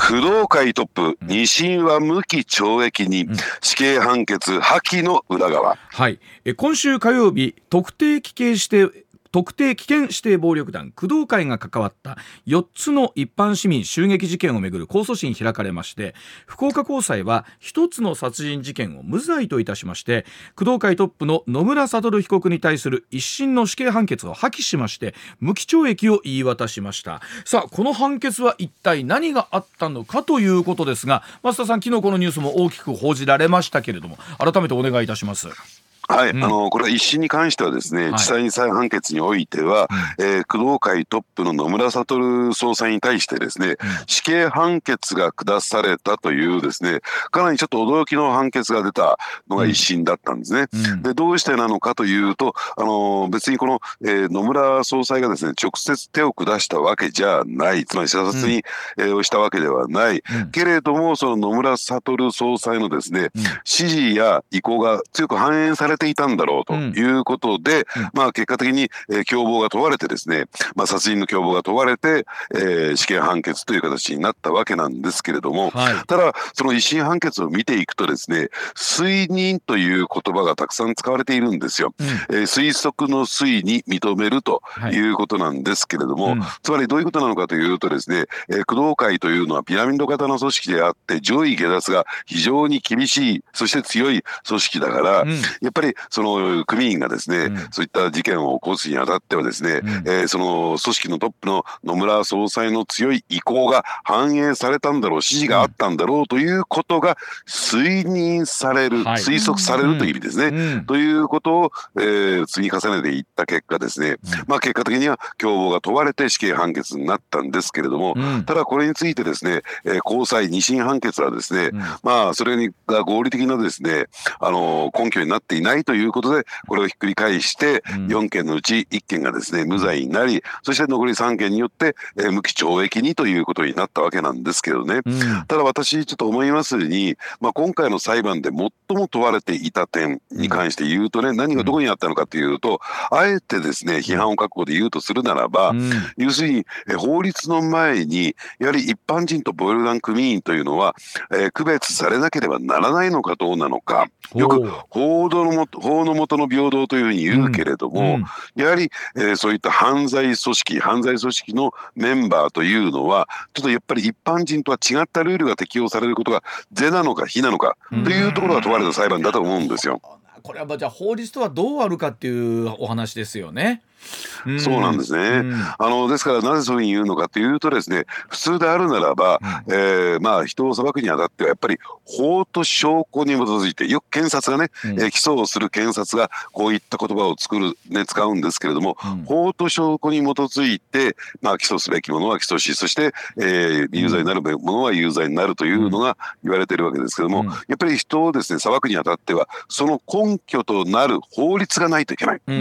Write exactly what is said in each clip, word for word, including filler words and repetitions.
工藤会トップ、うん、二審は無期懲役に、うん、死刑判決破棄の裏側。 はい、え今週火曜日、特定危険指定特定危険指定暴力団工藤会が関わったよっつの一般市民襲撃事件をめぐる控訴審開かれまして、福岡高裁はひとつの殺人事件を無罪といたしまして、工藤会トップの野村悟被告に対する一審の死刑判決を破棄しまして、無期懲役を言い渡しました。さあ、この判決は一体何があったのかということですが、増田さん、昨日このニュースも大きく報じられましたけれども、改めてお願いいたします。 はい、うん、あのこれは一審に関してはですね、はい、地裁再判決においては、うん、えー、工藤会トップの野村悟総裁に対してですね、うん、死刑判決が下されたというですね、かなりちょっと驚きの判決が出たのが一審だったんですね。うん、で、どうしてなのかというと、あのー、別にこの、えー、野村総裁がですね、直接手を下したわけじゃない、つまり射殺に、うん、えー、したわけではない、うん、けれども、その野村悟総裁のですね、うん、指示や意向が強く反映されていたんだろうということで、うん、まあ結果的に、えー、共謀が問われてですね、まあ、殺人の共謀が問われて、えー、死刑判決という形になったわけなんですけれども、はい、ただその一審判決を見ていくとですね、推認という言葉がたくさん使われているんですよ。うん、えー、推測の推に認めるということなんですけれども、はい、うん、つまりどういうことなのかというとですね、えー、工藤会というのはピラミッド型の組織であって、上位下脱が非常に厳しい、そして強い組織だから、うん、やっぱりその組員がですね、うん、そういった事件を起こすにあたってはですね、うん、えー、その組織のトップの野村総裁の強い意向が反映されたんだろう、指示があったんだろうということが推認される、はい、推測されるという意味ですね、うん、ということを、えー、積み重ねていった結果ですね、うん、まあ結果的には共謀が問われて死刑判決になったんですけれども、うん、ただこれについてですね、えー、高裁二審判決はですね、うん、まあそれが合理的なですね、あのー、根拠になっていないということで、これをひっくり返してよんけんのうちいっけんがですね無罪になり、そして残りさんけんによって、えー、無期懲役にということになったわけなんですけどね、うん、ただ私ちょっと思いますに、まあ、今回の裁判で最も問われていた点に関して言うとね、何がどこにあったのかというと、あえてですね批判を覚悟で言うとするならば、うん、要するに、えー、法律の前にやはり一般人と暴力団組員というのは、えー、区別されなければならないのかどうなのか、よく法のもと法の下の平等というふうに言うけれども、うんうん、やはり、えー、そういった犯罪組織犯罪組織のメンバーというのはちょっとやっぱり一般人とは違ったルールが適用されることが是なのか非なのかというところが問われた裁判だと思うんですよ。 これはじゃあ法律とはどうあるかっていうお話ですよね。 うん、そうなんですね、うん、あのですからなぜそういうふうに言うのかというとですね、普通であるならば、うん、えー、まあ人を裁くにあたってはやっぱり法と証拠に基づいて、よく検察がね、うん、えー、起訴をする検察がこういった言葉を作る、ね、使うんですけれども、うん、法と証拠に基づいて、まあ、起訴すべきものは起訴し、そして、えー、有罪になるものは有罪になるというのが言われているわけですけれども、うん、やっぱり人をですね裁くにあたってはその根拠となる法律がないといけない、うん、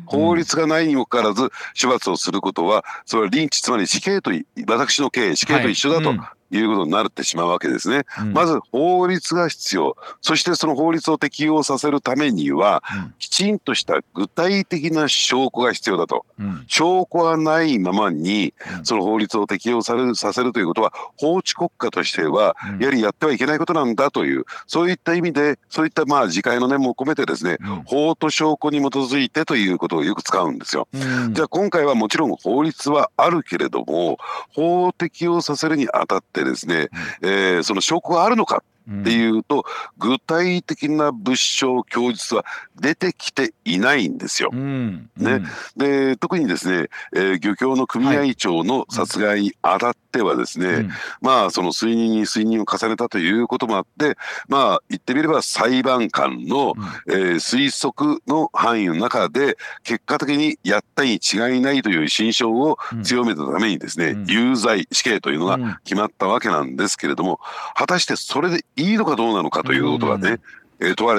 法律がないにもかかわらず処罰をすることは、それはリンチ、つまり死刑と私の刑死刑と一緒だと、はい、うん、いうことになってしまうわけですね、うん、まず法律が必要、そしてその法律を適用させるためには、うん、きちんとした具体的な証拠が必要だと、うん、証拠はないままにその法律を適用されるさせるということは法治国家としてはやはりやってはいけないことなんだという、そういった意味でそういったまあ自戒の念も込めてですね、うん、法と証拠に基づいてということをよく使うんですよ、うん、じゃあ今回はもちろん法律はあるけれども、法を適用させるにあたってですね、うん、えー、その証拠があるのかっていうと、うん、具体的な物証供述は出てきていないんですよ、うんうん、ね、で特にですね、えー、漁協の組合長の殺害にあたってはですね、うん、まあその推認に推認を重ねたということもあって、まあ言ってみれば裁判官の、うん、えー、推測の範囲の中で結果的にやったに違いないという心証を強めたためにですね、うん、有罪死刑というのが決まったわけなんですけれども、果たしてそれでいいのかどうなのかということがね、えー、問われた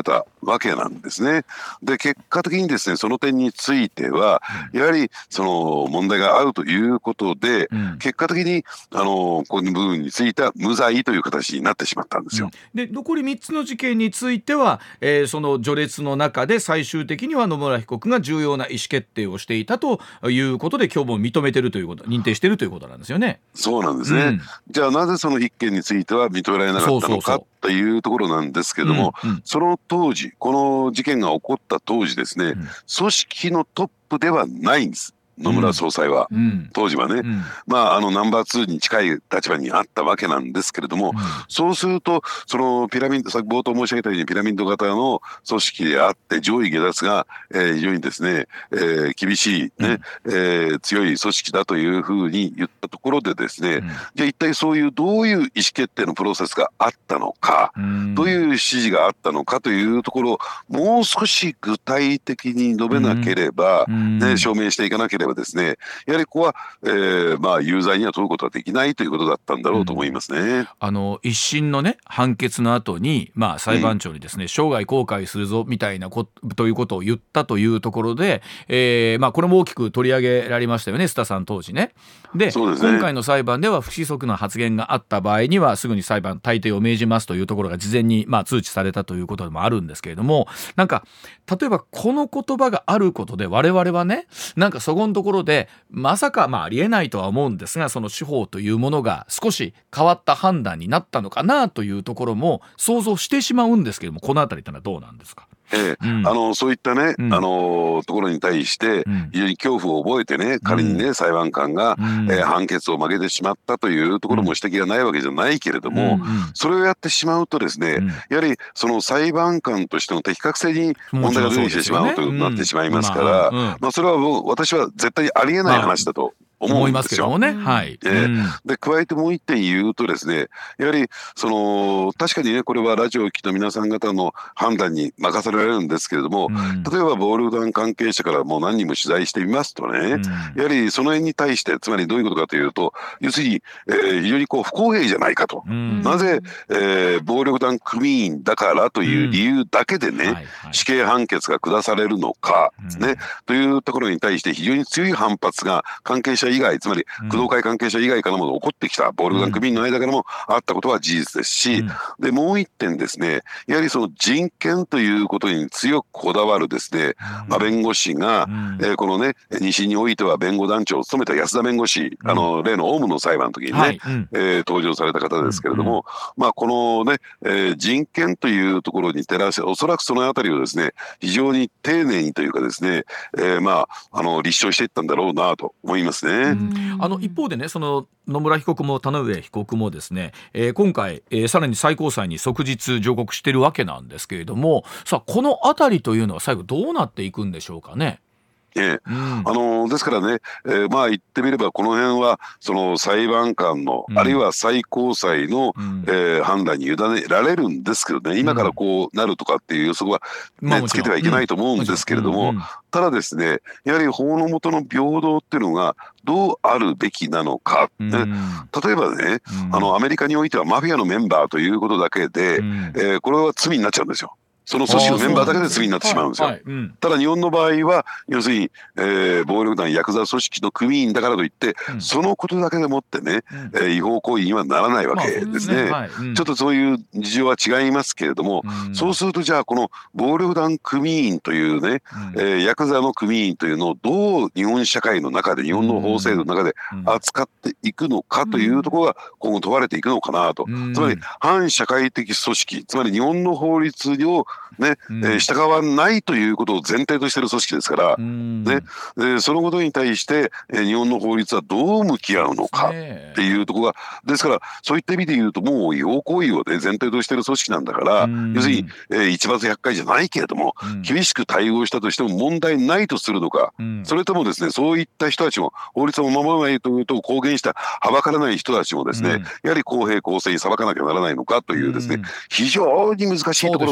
わけなんですね。で結果的にですねその点については、うん、やはりその問題があるということで、うん、結果的にあのこの部分については無罪という形になってしまったんですよ。 うん、で残りみっつの事件については、えー、その序列の中で最終的には野村被告が重要な意思決定をしていたということで今日も認めてるということ認定しているということなんですよね。 そうなんですね、うん、じゃあなぜその一件については認められなかったのかというところなんですけども、うんうん、その当時この事件が起こった当時ですね、うん、組織のトップではないんです野村総裁は、うん、当時はね、うん、まああのナンバーツーに近い立場にあったわけなんですけれども、うん、そうするとそのピラミッド先冒頭申し上げたようにピラミッド型の組織であって上位下脱が、えー、非常にですね、えー、厳しい、ねうん、えー、強い組織だというふうに言ったところでですね、うん、じゃあ一体そういうどういう意思決定のプロセスがあったのか、うん、どういう指示があったのかというところをもう少し具体的に述べなければ、うんね、証明していかなければですね、やはりここは、えーまあ、有罪には問うことはできないということだったんだろうと思いますね、うん、 あの一審の、ね、判決の後に、まあ、裁判長にですね、うん、生涯後悔するぞみたいなこということを言ったというところで、えーまあ、これも大きく取り上げられましたよね須田さん当時ね。で、そうですね、今回の裁判では不規則な発言があった場合にはすぐに裁判退廷を命じますというところが事前に、まあ、通知されたということでもあるんですけれども、なんか例えばこの言葉があることで我々はねなんかそこのところでまさかまあありえないとは思うんですがその司法というものが少し変わった判断になったのかなというところも想像してしまうんですけどもこのあたりというのはどうなんですか。 ええうん、あのそういったね、うん、あのところに対して非常に恐怖を覚えてね、うん、仮にね裁判官が、うんえー、判決を曲げてしまったというところも指摘がないわけじゃないけれども、うん、それをやってしまうとですね、うん、やはりその裁判官としての適格性に問題が出てきてしまうということになってしまいますから、うんまあうんまあ、それはもう私は絶対にありえない話だと、まあ思いますけどもね、はいえーうん、で加えてもう一点言うとですねやはりその確かにねこれはラジオを聴いた皆さん方の判断に任せられるんですけれども、うん、例えば暴力団関係者からもう何人も取材してみますとね、うん、やはりその辺に対してつまりどういうことかというと要するに、えー、非常にこう不公平じゃないかと、うん、なぜ、えー、暴力団組員だからという理由だけでね、うんはいはい、死刑判決が下されるのか、うんね、というところに対して非常に強い反発が関係者以外つまり工藤会関係者以外からも起こってきた暴力団組員の間からもあったことは事実ですし、うん、でもう一点ですねやはりその人権ということに強くこだわるですね、うんまあ、弁護士が、うんえー、このね西においては弁護団長を務めた安田弁護士、うん、あの例のオウムの裁判の時にね、はいうんえー、登場された方ですけれども、うん、まあこのね、えー、人権というところに照らしおそらくそのあたりをですね非常に丁寧にというかですね、えー、まああの立証していったんだろうなと思いますね。うんあの一方でねその野村被告も田上被告もですね、えー、今回、えー、さらに最高裁に即日上告しているわけなんですけれどもさあこのあたりというのは最後どうなっていくんでしょうかね。 ええうん、あのですからね、えー、まあ言ってみればこの辺はその裁判官の、うん、あるいは最高裁の、うんえー、判断に委ねられるんですけどね今からこうなるとかっていう予測は、ねまあ、つけてはいけないと思うんですけれども、うんうん、ただですねやはり法の下の平等っていうのがどうあるべきなのか、うんね、例えばね、うん、あのアメリカにおいてはマフィアのメンバーということだけで、うんえー、これは罪になっちゃうんですよ。その組織のメンバーだけで罪になってしまうんですよ。はいはいうん、ただ日本の場合は要するに、えー、暴力団ヤクザ組織の組員だからといって、うん、そのことだけでもってね、うんえー、違法行為にはならないわけですね。まあ、はいうん、ちょっとそういう事情は違いますけれども、うん、そうするとじゃあこの暴力団組員というね、うんえー、ヤクザの組員というのをどう日本社会の中で日本の法制度の中で扱っていくのかというところが今後問われていくのかなと、うん、つまり反社会的組織つまり日本の法律をねうんえー、従わないということを前提としている組織ですから、うんねえー、そのことに対して、えー、日本の法律はどう向き合うのかっていうところがですからそういった意味で言うともう違法行為を、ね、前提としている組織なんだから、うん、要するに、えー、一罰百回じゃないけれども、うん、厳しく対応したとしても問題ないとするのか、うん、それともですねそういった人たちも法律を守らないというと公言したはばからない人たちもですね、うん、やはり公平公正に裁かなきゃならないのかというですね、うん、非常に難しいところが、ね、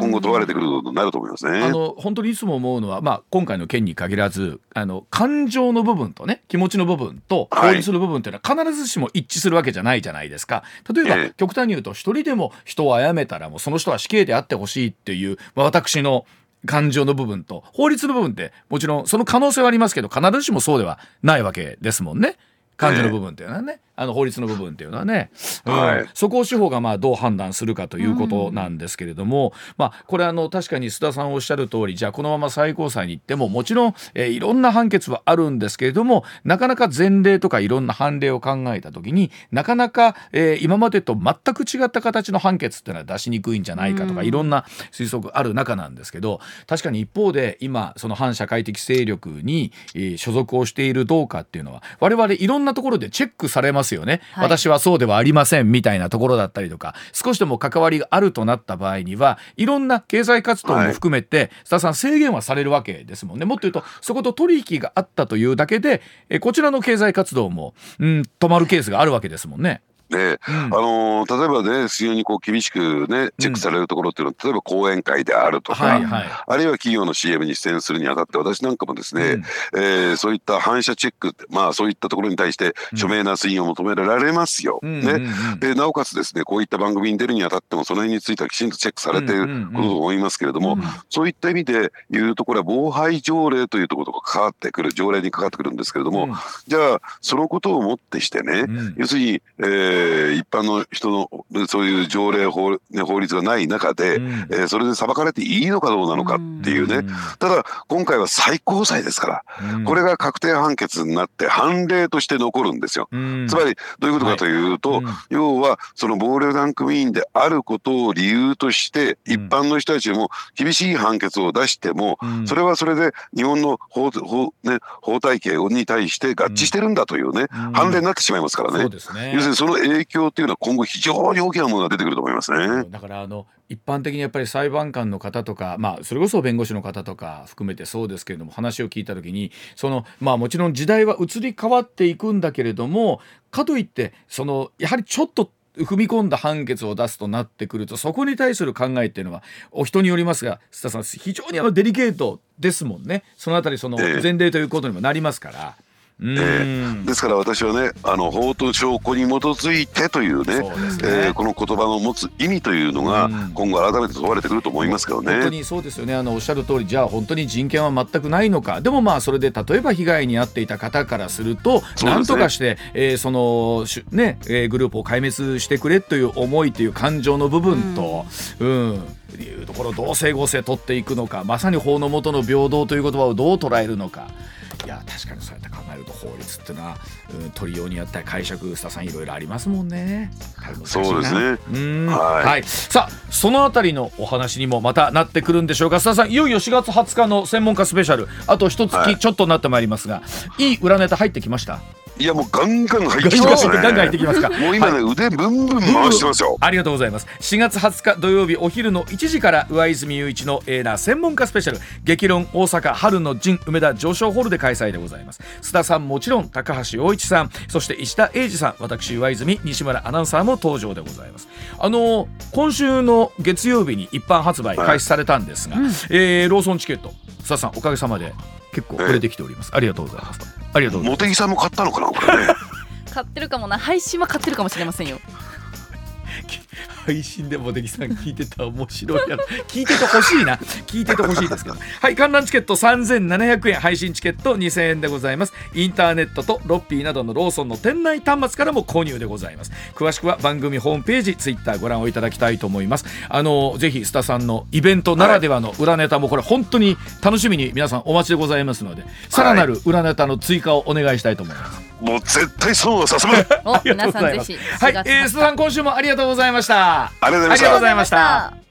今後問われてくることになると思いますね。 あの本当にいつも思うのは、まあ、今回の件に限らずあの感情の部分とね気持ちの部分と法律の部分というのは必ずしも一致するわけじゃないじゃないですか。例えば、ええ、極端に言うと一人でも人を殺めたらもうその人は死刑であってほしいっていう、まあ、私の感情の部分と法律の部分ってもちろんその可能性はありますけど必ずしもそうではないわけですもんね。感情の部分っていうのはね、あの法律の部分っていうのはね、うんはい、そこを司法がまあどう判断するかということなんですけれども、まあ、これあの確かに須田さんおっしゃる通りじゃあこのまま最高裁に行ってももちろん、えー、いろんな判決はあるんですけれどもなかなか前例とかいろんな判例を考えた時になかなか、えー、今までと全く違った形の判決っていうのは出しにくいんじゃないかとかいろんな推測ある中なんですけど確かに一方で今その反社会的勢力に、えー、所属をしているどうかっていうのは我々いろんなところでチェックされますよね、はい、私はそうではありませんみたいなところだったりとか少しでも関わりがあるとなった場合にはいろんな経済活動も含めて、はい、須田さん制限はされるわけですもんね。もっと言うとそこと取引があったというだけでえこちらの経済活動も、うん、止まるケースがあるわけですもんね。 で、うん、あのー、例えばね非常にこう厳しくねチェックされるところっていうのは、うん、例えば講演会であるとか、はいはい、あるいは企業の シーエム に出演するにあたって私なんかもですね、うんえー、そういった反社チェックまあそういったところに対して署名な推認を求められますよ、うんねうんうん、でなおかつですねこういった番組に出るにあたってもその辺についてはきちんとチェックされていることと思いますけれども、うんうんうん、そういった意味でいうとこれは妨害条例というところと関わってくる条例に関わってくるんですけれども、うん、じゃあそのことをもってしてね、うん、要するに、えー、一般の人のそういう条例 法,、ね、法律がない中で、うんえー、それで裁かれていいのかどうなのかっていうね、うん、ただ今回は最高裁ですから、うん、これが確定判決になって判例として残るんですよ、うん、つまりどういうことかというと、はいうん、要はその暴力団組員であることを理由として一般の人たちも厳しい判決を出しても、うん、それはそれで日本の 法, 法,、ね、法体系に対して合致してるんだというね、うん、判例になってしまいますからね、そうですね。要するにその影響っていうのは今後非常に大きなものが出てくると思いますね。 だからあの一般的にやっぱり裁判官の方とか、まあ、それこそ弁護士の方とか含めてそうですけれども話を聞いた時にその、まあ、もちろん時代は移り変わっていくんだけれどもかといってそのやはりちょっと踏み込んだ判決を出すとなってくるとそこに対する考えっていうのはお人によりますが須田さん非常にあのデリケートですもんね。そのあたりその前例ということにもなりますから、えーえー、ですから私はねあの法と証拠に基づいてというね、ねえー、この言葉の持つ意味というのが今後改めて問われてくると思いますけどね。 本当にそうですよね。あのおっしゃる通りじゃあ本当に人権は全くないのか。でもまあそれで例えば被害に遭っていた方からすると何とかして、えー、そのね、えー、グループを壊滅してくれという思いという感情の部分と、うん、うんいうところをどう整合性取っていくのかまさに法の下の平等という言葉をどう捉えるのか。いや確かにそうやって考えると法律っていうのは、うん、取りようによって解釈須田さんいろいろありますもんね。 そうですね。 うん、はいはい、さあそのあたりのお話にもまたなってくるんでしょうか。須田さんいよいよしがつはつかの専門家スペシャルあと一月ちょっとになってまいりますが、はい、いい裏ネタ入ってきました。 いやもうガンガン入ってきますね。 ガンガン入ってきますか。 もう今ね、はい、腕ブンブン回してますよ。 ありがとうございます。しがつはつか土曜日お昼のいちじから上泉雄一のエーナー専門家スペシャル激論大阪春の陣梅田上昇ホールで開催でございます。須田さんもちろん高橋陽一さんそして石田英二さん私上泉西村アナウンサーも登場でございます。あの今週の月曜日に一般発売開始されたんですが、はいえー、ローソンチケット須田さんおかげさまで結構売れてきております。ありがとうございます。ありがとうございます。 茂木さんも買ったのかなこれね。 買ってるかもな。配信は買ってるかもしれませんよ。 配信で茂木さん聞いてたら面白いやろ。聞いててほしいな。聞いててほしいですけど。はい、観覧チケットさんぜんななひゃくえん配信チケットにせんえんでございます。インターネットとロッピーなどのローソンの店内端末からも購入でございます。詳しくは番組ホームページツイッターご覧をいただきたいと思います。あのぜひ須田さんのイベントならではの裏ネタもこれ本当に楽しみに皆さんお待ちでございますので、さらなる裏ネタの追加をお願いしたいと思います。 もう絶対損はさせません。 お皆さんぜひはい、えー、須田さん今週もありがとうございました。 ありがとうございました。 ありがとうございました。